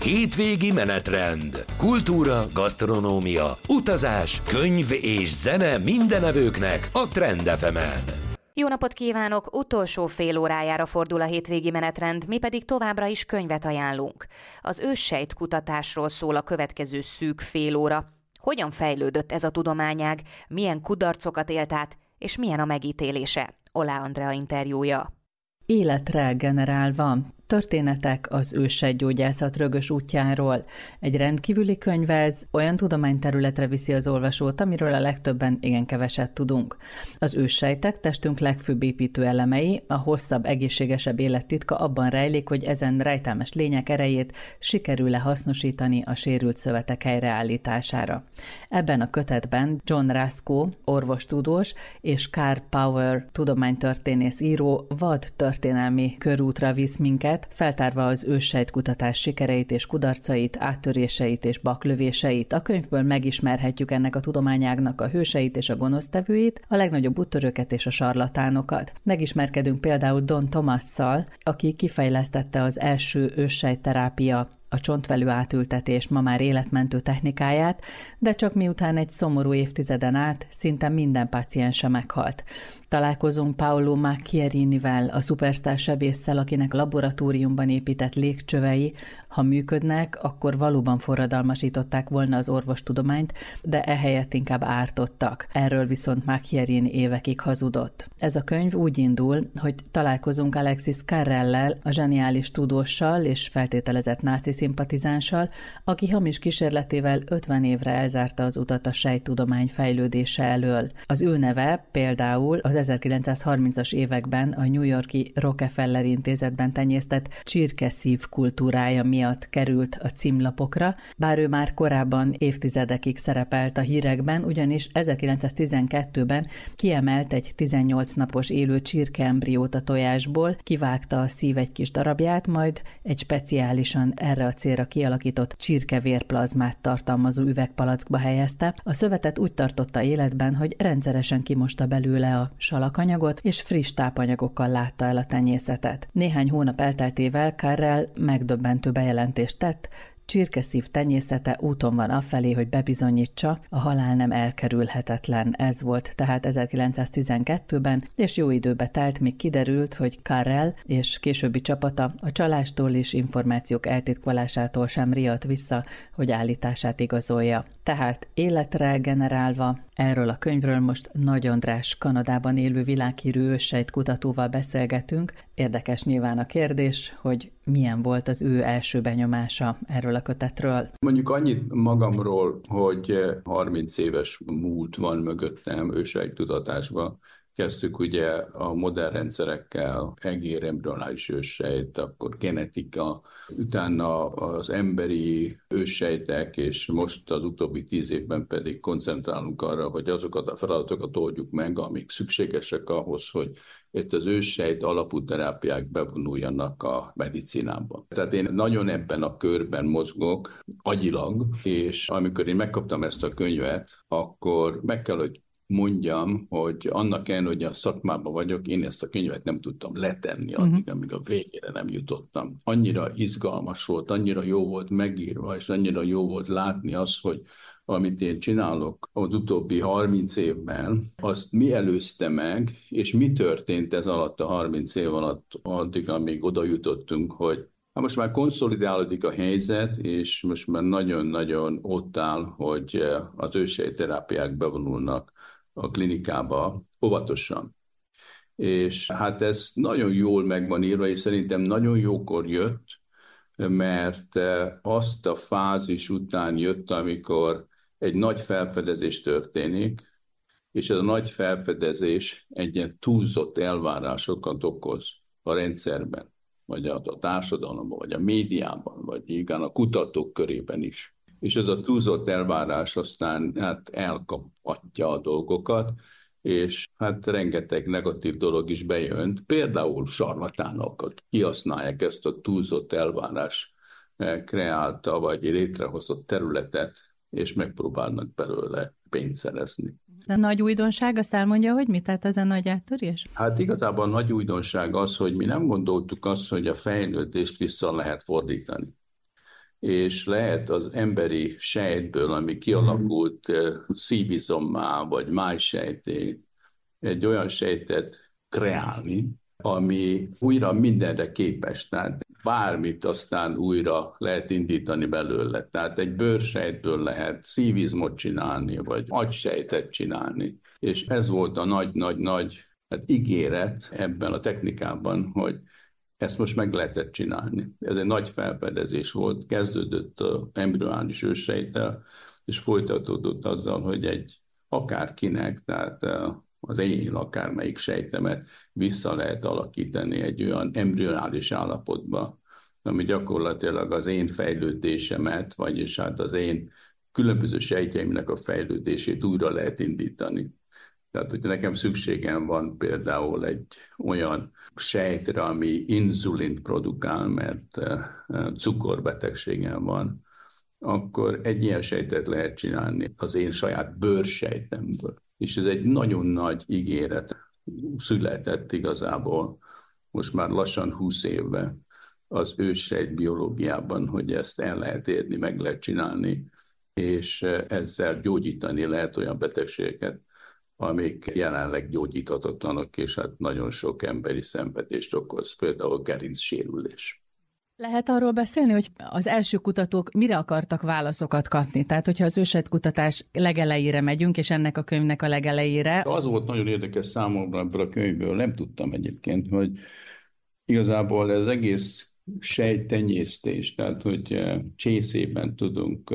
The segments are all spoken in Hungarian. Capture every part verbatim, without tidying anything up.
Hétvégi menetrend. Kultúra, gasztronómia, utazás, könyv és zene mindenevőknek a Trend ef emen. Jó napot kívánok! Utolsó fél órájára fordul a hétvégi menetrend, mi pedig továbbra is könyvet ajánlunk. Az őssejt kutatásról szól a következő szűk fél óra. Hogyan fejlődött ez a tudományág, milyen kudarcokat élt át, és milyen a megítélése? Olá Andrea interjúja. Életre generálva. Történetek az őssejtgyógyászat rögös útjáról. Egy rendkívüli könyv ez, olyan tudományterületre viszi az olvasót, amiről a legtöbben igen keveset tudunk. Az őssejtek testünk legfőbb építő elemei, a hosszabb, egészségesebb élet titka abban rejlik, hogy ezen rejtelmes lények erejét sikerül-e hasznosítani a sérült szövetek helyreállítására. Ebben a kötetben John Rasko, orvostudós, és Karl Power, tudománytörténész író vad történelmi körútra visz minket, feltárva az őssejtkutatás sikereit és kudarcait, áttöréseit és baklövéseit. A könyvből megismerhetjük ennek a tudományágnak a hőseit és a gonosztevőit, a legnagyobb úttörőket és a sarlatánokat. Megismerkedünk például Don Thomasszal, aki kifejlesztette az első őssejtterápia, a csontvelő átültetés ma már életmentő technikáját, de csak miután egy szomorú évtizeden át szinte minden páciense meghalt. Találkozunk Paolo Macchiarinivel, a szupersztár sebésszel, akinek laboratóriumban épített légcsövei, ha működnek, akkor valóban forradalmasították volna az orvostudományt, de ehelyett inkább ártottak. Erről viszont Macchiarini évekig hazudott. Ez a könyv úgy indul, hogy találkozunk Alexis Carrellel, a zseniális tudóssal és feltételezett náci szimpatizánssal, aki hamis kísérletével ötven évre elzárta az utat a sejttudomány fejlődése elől. Az ő neve például az ezerkilencszázharmincas években a New York-i Rockefeller intézetben tenyésztett csirkeszív kultúrája miatt került a címlapokra, bár ő már korábban évtizedekig szerepelt a hírekben, ugyanis ezerkilencszáztizenkettőben kiemelt egy tizennyolc napos élő csirkeembriót a tojásból, kivágta a szív egy kis darabját, majd egy speciálisan erre a célra kialakított csirkevérplazmát tartalmazó üvegpalackba helyezte. A szövetet úgy tartotta életben, hogy rendszeresen kimosta belőle a salakanyagot, és friss tápanyagokkal látta el a tenyészetet. Néhány hónap elteltével Carrel megdöbbentő bejelentést tett, csirkeszív tenyészete úton van afelé, hogy bebizonyítsa, a halál nem elkerülhetetlen. Ez volt tehát ezerkilencszáztizenkettőben, és jó időbe telt, míg kiderült, hogy Carrel és későbbi csapata a csalástól és információk eltitkolásától sem riadt vissza, hogy állítását igazolja. Tehát életre generálva, erről a könyvről most Nagy András, Kanadában élő világhírű őssejtkutatóval beszélgetünk. Érdekes nyilván a kérdés, hogy milyen volt az ő első benyomása erről a kötetről. Mondjuk annyit magamról, hogy harminc éves múlt van mögöttem őssejttudatásban. Kezdtük ugye a modern rendszerekkel, egér, embryonális őssejt, akkor genetika, utána az emberi őssejtek, és most az utóbbi tíz évben pedig koncentrálunk arra, hogy azokat a feladatokat oldjuk meg, amik szükségesek ahhoz, hogy itt az őssejt alapú terápiák bevonuljanak a medicinába. Tehát én nagyon ebben a körben mozgok, agyilag, és amikor én megkaptam ezt a könyvet, akkor meg kell, hogy mondjam, hogy annak ellenére, hogy a szakmában vagyok, én ezt a könyvet nem tudtam letenni addig, uh-huh. amíg a végére nem jutottam. Annyira izgalmas volt, annyira jó volt megírva, és annyira jó volt látni azt, hogy amit én csinálok az utóbbi harminc évben, azt mi előzte meg, és mi történt ez alatt a harminc év alatt addig, amíg oda jutottunk, hogy hát most már konszolidálódik a helyzet, és most már nagyon-nagyon ott áll, hogy az őssejtterápiák bevonulnak a klinikába óvatosan. És hát ez nagyon jól meg van írva, és szerintem nagyon jókor jött, mert azt a fázis után jött, amikor egy nagy felfedezés történik, és ez a nagy felfedezés egy ilyen túlzott elvárásokat okoz a rendszerben, vagy a társadalomban, vagy a médiában, vagy igen a kutatók körében is. És ez a túlzott elvárás aztán hát elkaphatja a dolgokat, és hát rengeteg negatív dolog is bejön. Például sarlatánok, akik kihasználják ezt a túlzott elvárás kreálta, vagy létrehozott területet, és megpróbálnak belőle pénzt szerezni. A nagy újdonság, azt elmondja, hogy mi tett ez a nagy áttörés? Hát igazából a nagy újdonság az, hogy mi nem gondoltuk azt, hogy a fejlődést vissza lehet fordítani. és lehet az emberi sejtből, ami kialakult szívizommá, vagy májsejté, egy olyan sejtet kreálni, ami újra mindenre képes, tehát bármit aztán újra lehet indítani belőle. Tehát egy bőrsejtből lehet szívizmot csinálni, vagy agysejtet csinálni. És ez volt a nagy-nagy-nagy hát ígéret ebben a technikában, hogy ezt most meg lehetett csinálni. Ez egy nagy felfedezés volt, kezdődött az embryonális őssejttel, és folytatódott azzal, hogy egy akárkinek, tehát az én akármelyik sejtemet vissza lehet alakítani egy olyan embryonális állapotba, ami gyakorlatilag az én fejlődésemet, vagyis hát az én különböző sejtjeimnek a fejlődését újra lehet indítani. Tehát, hogyha nekem szükségem van például egy olyan sejtre, ami inzulint produkál, mert cukorbetegségem van, akkor egy ilyen sejtet lehet csinálni az én saját bőrsejtemből. És ez egy nagyon nagy ígéret született igazából, most már lassan húsz éve az őssejt biológiában, hogy ezt el lehet érni, meg lehet csinálni, és ezzel gyógyítani lehet olyan betegségeket, amik jelenleg gyógyíthatatlanok, és hát nagyon sok emberi szenvedést okoz, például gerincsérülés. Lehet arról beszélni, hogy az első kutatók mire akartak válaszokat kapni? Tehát, hogyha az ősejtkutatás legelejére megyünk, és ennek a könyvnek a legelejére... Az volt nagyon érdekes számomra ebből a könyvből, nem tudtam egyébként, hogy igazából ez egész sejttenyésztés, tehát, hogy csészében tudunk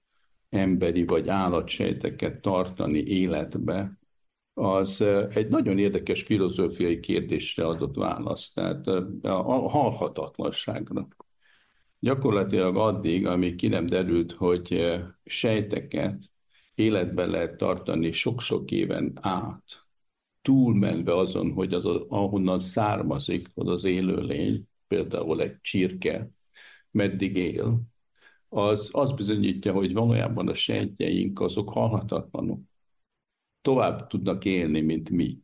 emberi vagy állatsejteket tartani életbe, az egy nagyon érdekes filozófiai kérdésre adott választ, tehát a halhatatlanságra. Gyakorlatilag addig, amíg ki nem derült, hogy sejteket életben lehet tartani sok-sok éven át, túlmenve azon, hogy az, ahonnan származik az az élőlény, például egy csirke, meddig él, az, az bizonyítja, hogy valójában a sejtjeink azok halhatatlanok. Tovább tudnak élni, mint mi.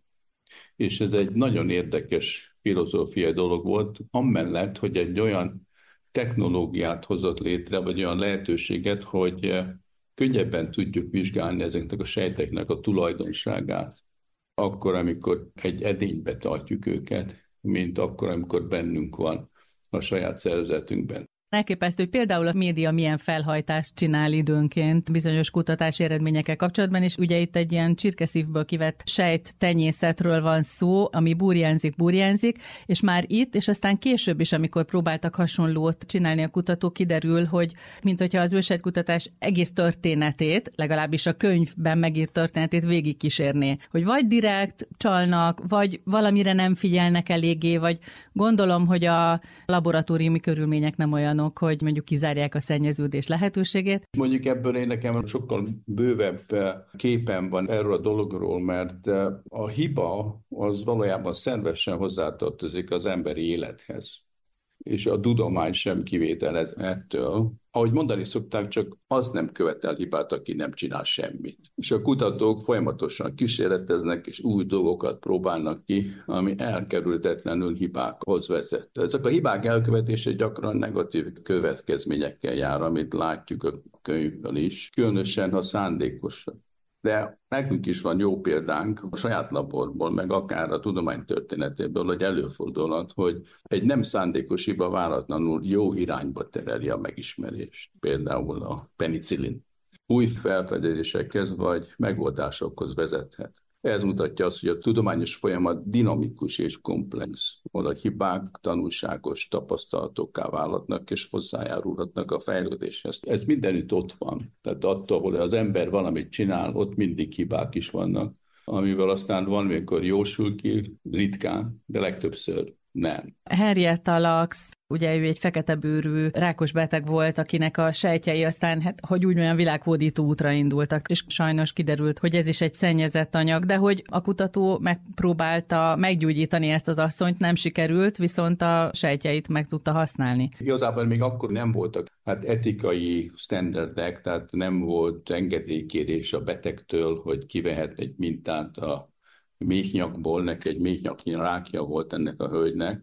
És ez egy nagyon érdekes filozófiai dolog volt, amellett, hogy egy olyan technológiát hozott létre, vagy olyan lehetőséget, hogy könnyebben tudjuk vizsgálni ezeknek a sejteknek a tulajdonságát, akkor, amikor egy edénybe tartjuk őket, mint akkor, amikor bennünk van a saját szervezetünkben. Elképesztő, hogy például a média milyen felhajtást csinál időnként bizonyos kutatási eredményekkel kapcsolatban, és ugye itt egy ilyen csirkeszívből kivett sejt tenyészetről van szó, ami burjánzik, burjánzik, és már itt, és aztán később is, amikor próbáltak hasonlót csinálni a kutatók, kiderül, hogy mint hogyha az ősejtkutatás egész történetét, legalábbis a könyvben megírt történetét végigkísérné. Hogy vagy direkt csalnak, vagy valamire nem figyelnek eléggé, vagy gondolom, hogy a laboratóriumi körülmények nem olyan, hogy mondjuk kizárják a szennyeződés lehetőségét. Mondjuk ebből én nekem sokkal bővebb képen van erről a dologról, mert a hiba az valójában szervesen hozzátartozik az emberi élethez. És a tudomány sem kivételez ettől. Ahogy mondani szokták, csak az nem követel hibát, aki nem csinál semmit. És a kutatók folyamatosan kísérleteznek, és új dolgokat próbálnak ki, ami elkerülhetetlenül hibákhoz vezet. Ezek a hibák elkövetése gyakran negatív következményekkel jár, amit látjuk a könyvből is, különösen ha szándékosan. De nekünk is van jó példánk a saját laborból, meg akár a tudománytörténetéből, hogy előfordulhat, hogy egy nem szándékos hiba váratlanul jó irányba tereli a megismerést. Például a penicillin új felfedezésekhez vagy megoldásokhoz vezethet. Ez mutatja azt, hogy a tudományos folyamat dinamikus és komplex, ahol a hibák tanulságos tapasztalatokká válhatnak és hozzájárulhatnak a fejlődéshez. Ez mindenütt ott van. Tehát attól, ahol az ember valamit csinál, ott mindig hibák is vannak, amivel aztán van, amikor jósul ki, ritkán, de legtöbbször nem. Henrietta Lacks, ugye ő egy feketebőrű rákos beteg volt, akinek a sejtjei aztán, hát, hogy úgy olyan világhódító útra indultak, és sajnos kiderült, hogy ez is egy szennyezett anyag, de hogy a kutató megpróbálta meggyógyítani ezt az asszonyt, nem sikerült, viszont a sejtjeit meg tudta használni. Igazából még akkor nem voltak hát etikai standardek, tehát nem volt engedélykérés a betegtől, hogy kivehet egy mintát a méhnyakból, neki egy méhnyaknyi rákja volt ennek a hölgynek,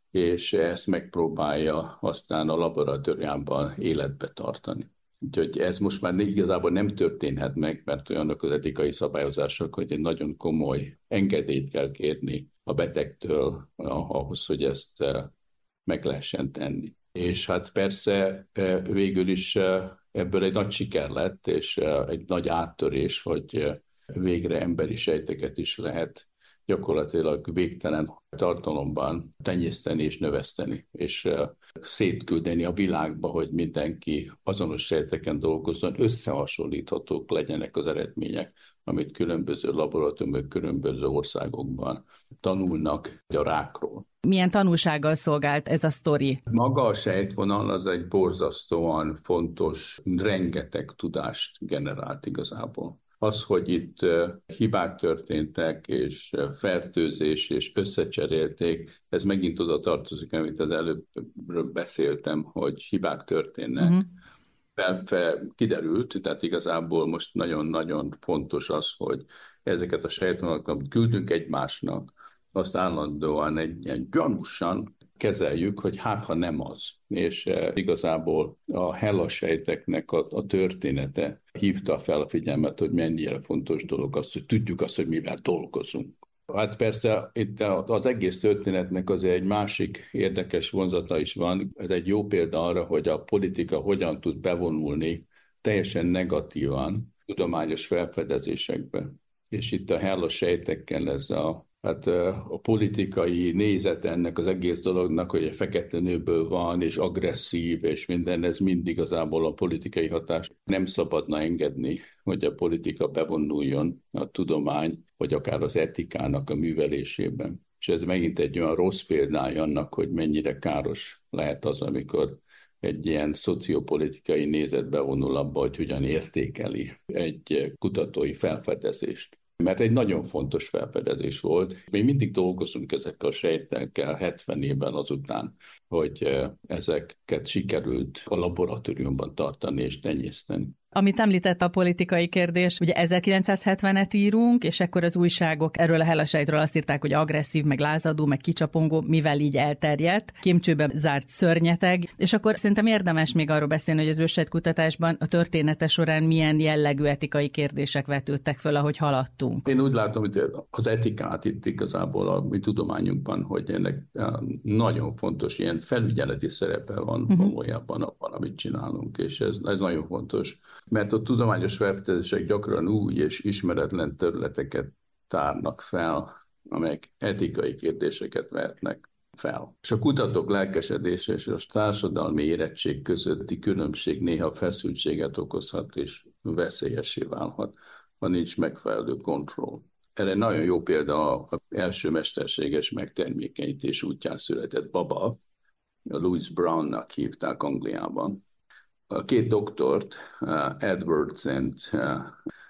és ezt megpróbálja aztán a laboratóriumban életbe tartani. Úgyhogy ez most már igazából nem történhet meg, mert olyanok az etikai szabályozások, hogy egy nagyon komoly engedélyt kell kérni a betegtől ahhoz, hogy ezt meg lehessen tenni. És hát persze végül is ebből egy nagy siker lett, és egy nagy áttörés, hogy végre emberi sejteket is lehet gyakorlatilag végtelen tartalomban tenyészteni és növeszteni, és szétküldeni a világba, hogy mindenki azonos sejteken dolgozzon, összehasonlíthatók legyenek az eredmények, amit különböző laboratóriumok, különböző országokban tanulnak a rákról. Milyen tanulsággal szolgált ez a sztori? Maga a sejtvonal az egy borzasztóan fontos, rengeteg tudást generált igazából. Az, hogy itt hibák történtek, és fertőzés, és összecserélték, ez megint oda tartozik, amit az előbb beszéltem, hogy hibák történnek. Uh-huh. Fel, fel, kiderült, tehát igazából most nagyon-nagyon fontos az, hogy ezeket a sejtvonalakat küldünk egymásnak, azt állandóan egy ilyen gyanúsan kezeljük, hogy hát, ha nem az. És e, igazából a HeLa sejteknek a, a története hívta fel a figyelmet, hogy mennyire fontos dolog az, hogy tudjuk azt, hogy mivel dolgozunk. Hát persze itt az egész történetnek azért egy másik érdekes vonzata is van. Ez egy jó példa arra, hogy a politika hogyan tud bevonulni teljesen negatívan tudományos felfedezésekbe. És itt a HeLa sejtekkel ez a Hát a politikai nézet ennek az egész dolognak, hogy egy fekete nőből van, és agresszív, és minden, ez mind igazából a politikai hatás. Nem szabadna engedni, hogy a politika bevonuljon a tudomány, vagy akár az etikának a művelésében. És ez megint egy olyan rossz példája annak, hogy mennyire káros lehet az, amikor egy ilyen szociopolitikai nézet bevonul abba, hogy hogyan értékeli egy kutatói felfedezést. Mert egy nagyon fontos felfedezés volt. Még mindig dolgozunk ezekkel a sejtekkel hetven évvel azután, hogy ezeket sikerült a laboratóriumban tartani és tenyészteni. Amit említett a politikai kérdés, ugye ezerkilencszázhetvenet írunk, és akkor az újságok erről a HeLa sejtről azt írták, hogy agresszív, meg lázadó, meg kicsapongó, mivel így elterjedt, kémcsőbe zárt szörnyeteg, és akkor szerintem érdemes még arról beszélni, hogy az őssejtkutatásban a története során milyen jellegű etikai kérdések vetődtek föl, ahogy haladtunk. Én úgy látom, hogy az etikát itt igazából a mi tudományunkban, hogy ennek nagyon fontos ilyen felügyeleti szerepe van uh-huh. valójában abban, amit csinálunk, és ez, ez nagyon fontos. Mert a tudományos felfedezések gyakran új és ismeretlen területeket tárnak fel, amelyek etikai kérdéseket vetnek fel. És a kutatók lelkesedése és a társadalmi érettség közötti különbség néha feszültséget okozhat és veszélyessé válhat, ha nincs megfelelő kontroll. Erre nagyon jó példa az első mesterséges megtermékenyítés útján született baba, Louis Brownnak hívták Angliában. A két doktort, uh, Edwards and uh,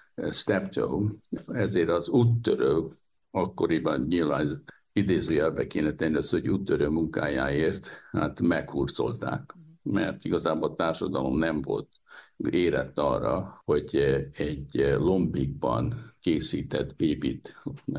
Steptoe, ezért az úttörő, akkoriban nyilván idézőjelbe kéne tenni az, hogy úttörő munkájáért, hát meghurcolták, mert igazából a társadalom nem volt érett arra, hogy egy lombikban készített bébit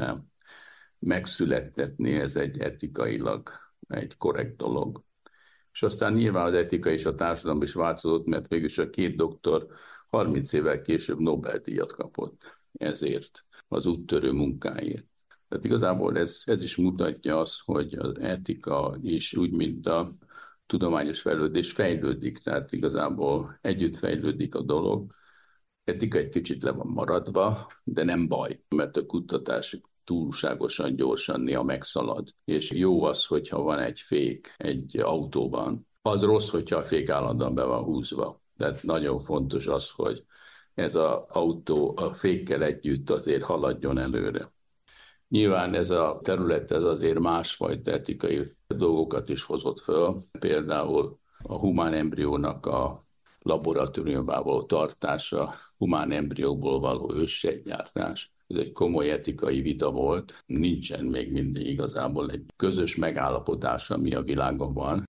megszülettetni, ez egy etikailag egy korrekt dolog. És aztán nyilván az etika és a társadalom is változott, mert végülis a két doktor harminc évvel később Nobel-díjat kapott ezért, az úttörő munkáért. Tehát igazából ez, ez is mutatja azt, hogy az etika is úgy, mint a tudományos fejlődés fejlődik, tehát igazából együtt fejlődik a dolog. Etika egy kicsit le van maradva, de nem baj, mert a kutatás túlságosan gyorsan néha megszalad. És jó az, hogyha van egy fék egy autóban. Az rossz, hogyha a fék állandóan be van húzva. Tehát nagyon fontos az, hogy ez az autó a fékkel együtt azért haladjon előre. Nyilván ez a terület ez azért másfajta etikai dolgokat is hozott föl. Például a humán embriónak a laboratóriumban való tartása, humán embrióból való őssejtgyártás. Ez egy komoly etikai vita volt. Nincsen még mindig igazából egy közös megállapodás, ami a világon van.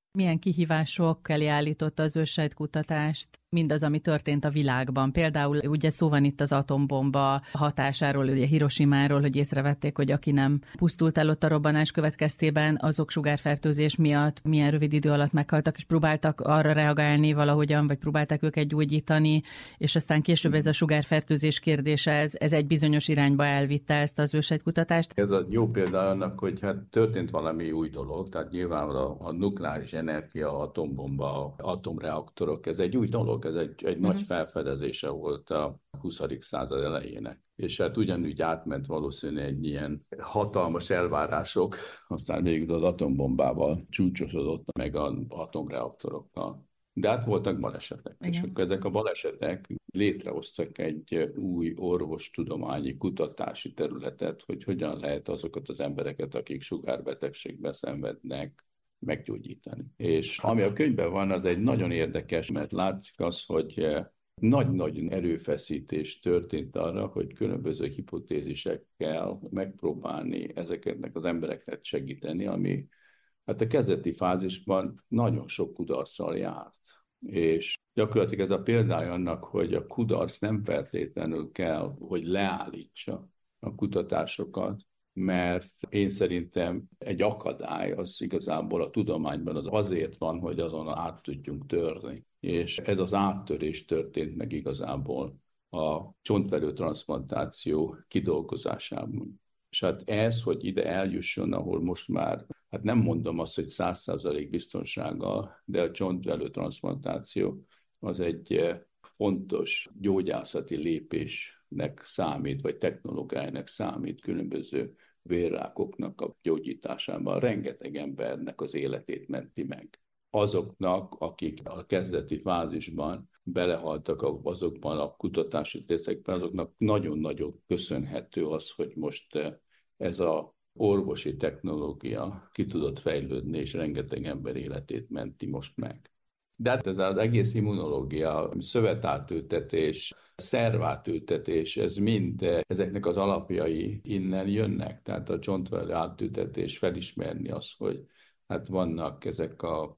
Milyen kihívások elé állította az őssejtkutatást mindaz, ami történt a világban? Például ugye szó van itt az atombomba hatásáról, ugye Hiroshimáról, hogy észrevették, hogy aki nem pusztult el ott a robbanás következtében, azok sugárfertőzés miatt milyen rövid idő alatt meghaltak, és próbáltak arra reagálni valahogyan, vagy próbálták őket gyógyítani, és aztán később ez a sugárfertőzés kérdése, ez, ez egy bizonyos irányba elvitte ezt az őssejtkutatást. Ez a jó példa annak, hogy hát történt valami új dolog, tehát nyilvánvalóan a nukleáris energia, atombomba, atomreaktorok, ez egy új dolog, ez egy, egy uh-huh. nagy felfedezése volt a huszadik század elejének. És hát ugyanúgy átment valószínűleg egy ilyen hatalmas elvárások, aztán végül az atombombával csúcsosodott meg az atomreaktorokkal. De hát voltak balesetek, igen. És akkor ezek a balesetek létrehoztak egy új orvostudományi kutatási területet, hogy hogyan lehet azokat az embereket, akik sugárbetegségben szenvednek, meggyógyítani. És ami a könyvben van, az egy nagyon érdekes, mert látszik az, hogy nagy-nagy erőfeszítés történt arra, hogy különböző hipotézisekkel megpróbálni ezeknek az embereket segíteni, ami hát a kezdeti fázisban nagyon sok kudarccal járt. És gyakorlatilag ez a példája annak, hogy a kudarc nem feltétlenül kell, hogy leállítsa a kutatásokat, mert én szerintem egy akadály az igazából a tudományban az azért van, hogy azon át tudjunk törni. És ez az áttörés történt meg igazából a csontvelő transzplantáció kidolgozásában. És hát ez, hogy ide eljusson, ahol most már, hát nem mondom azt, hogy száz százalék biztonsággal, de a csontvelő transzplantáció az egy fontos gyógyászati lépésnek számít, vagy technológiának számít különböző vérrákoknak a gyógyításában. Rengeteg embernek az életét menti meg. Azoknak, akik a kezdeti fázisban belehaltak azokban a kutatási részekben, azoknak nagyon-nagyon köszönhető az, hogy most ez az orvosi technológia ki tudott fejlődni, és rengeteg ember életét menti most meg. De hát ez az egész immunológia, szövetátültetés, szervátültetés, ez mind ezeknek az alapjai innen jönnek. Tehát a csontvelő átültetés felismerni az, hogy hát vannak ezek a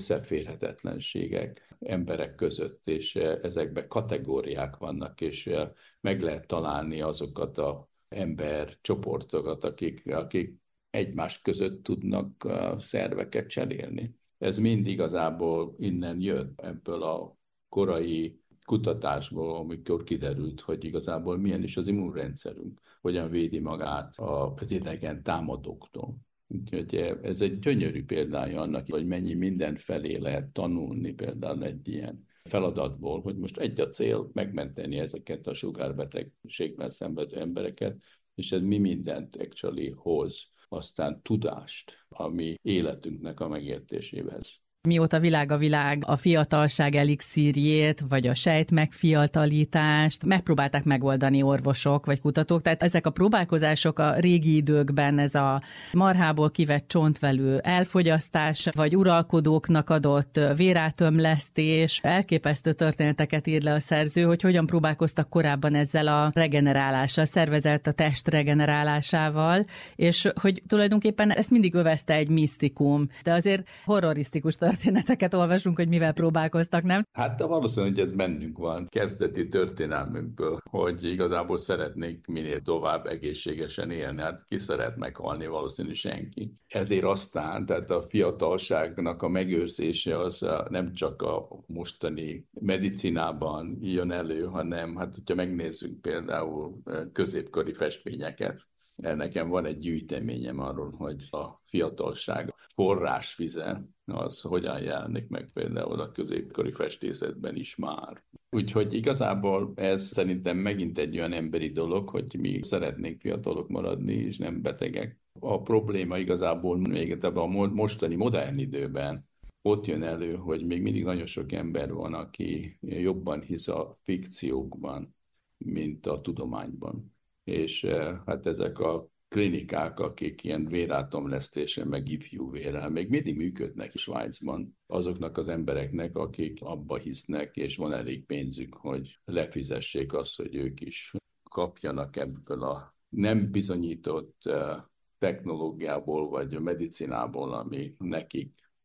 összeférhetetlenségek emberek között, és ezekben kategóriák vannak, és meg lehet találni azokat az embercsoportokat, akik, akik egymás között tudnak szerveket cserélni. Ez mind igazából innen jött, ebből a korai kutatásból, amikor kiderült, hogy igazából milyen is az immunrendszerünk, hogyan védi magát az idegen támadóktól. Úgyhogy ez egy gyönyörű példája annak, hogy mennyi mindenfelé lehet tanulni például egy ilyen feladatból, hogy most egy a cél megmenteni ezeket a sugárbetegségben szenvedő embereket, és ez mi mindent actually hoz, aztán tudást a mi életünknek a megértéséhez. Mióta világ a világ, a fiatalság elixírjét, vagy a sejt megfiatalítást megpróbálták megoldani orvosok vagy kutatók. Tehát ezek a próbálkozások a régi időkben, ez a marhából kivett csontvelő elfogyasztás, vagy uralkodóknak adott vérátömlesztés, elképesztő történeteket ír le a szerző, hogy hogyan próbálkoztak korábban ezzel a regenerálással, a szervezet, a test regenerálásával, és hogy tulajdonképpen ezt mindig övezte egy misztikum, de azért horrorisztikus történeteket olvasunk, hogy mivel próbálkoztak, nem? Hát valószínűleg, hogy ez bennünk van, kezdeti történelmünkből, hogy igazából szeretnék minél tovább egészségesen élni. Hát ki szeret meghalni, valószínű senki. Ezért aztán, tehát a fiatalságnak a megőrzése az nem csak a mostani medicinában jön elő, hanem hát, hogyha megnézzük például középkori festményeket, nekem van egy gyűjteményem arról, hogy a fiatalság forrásvize az hogyan jelenik meg például a középkori festészetben is már. Úgyhogy igazából ez szerintem megint egy olyan emberi dolog, hogy mi szeretnénk fiatalok maradni, és nem betegek. A probléma igazából még ebben a mostani modern időben ott jön elő, hogy még mindig nagyon sok ember van, aki jobban hisz a fikciókban, mint a tudományban. És hát ezek a klinikák, akik ilyen vérátomlesztésen, meg ifjú vérrel még mindig működnek Svájcban azoknak az embereknek, akik abba hisznek, és van elég pénzük, hogy lefizessék azt, hogy ők is kapjanak ebből a nem bizonyított technológiából, vagy a medicinából, ami nekik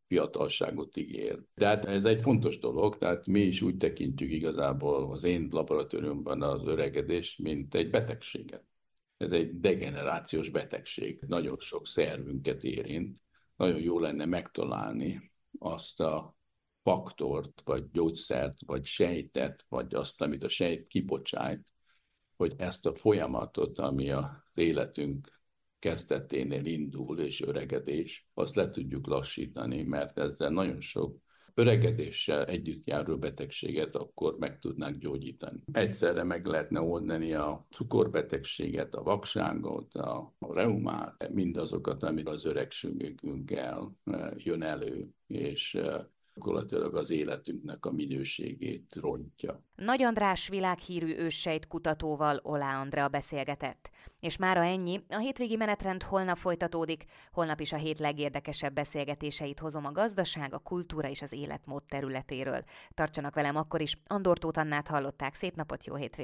fiatalságot ígér. De hát ez egy fontos dolog, tehát mi is úgy tekintjük igazából az én laboratóriumban az öregedést, mint egy betegséget. Ez egy degenerációs betegség, nagyon sok szervünket érint. Nagyon jó lenne megtalálni azt a faktort, vagy gyógyszert, vagy sejtet, vagy azt, amit a sejt kibocsájt, hogy ezt a folyamatot, ami az életünk kezdeténél indul és öregedés, azt le tudjuk lassítani, mert ezzel nagyon sok öregedéssel együtt járó betegséget akkor meg tudnánk gyógyítani. Egyszerre meg lehetne oldani a cukorbetegséget, a vakságot, a reumát, mindazokat, amit az öregségünkkel jön elő, és gyakorlatilag az életünknek a minőségét rontja. Nagy András világhírű őssejtkutatóval Oláh Andrea beszélgetett. És mára ennyi, a hétvégi menetrend holnap folytatódik, holnap is a hét legérdekesebb beszélgetéseit hozom a gazdaság, a kultúra és az életmód területéről. Tartsanak velem akkor is, Andor Tóth Annát hallották, szép napot, jó hétvégét!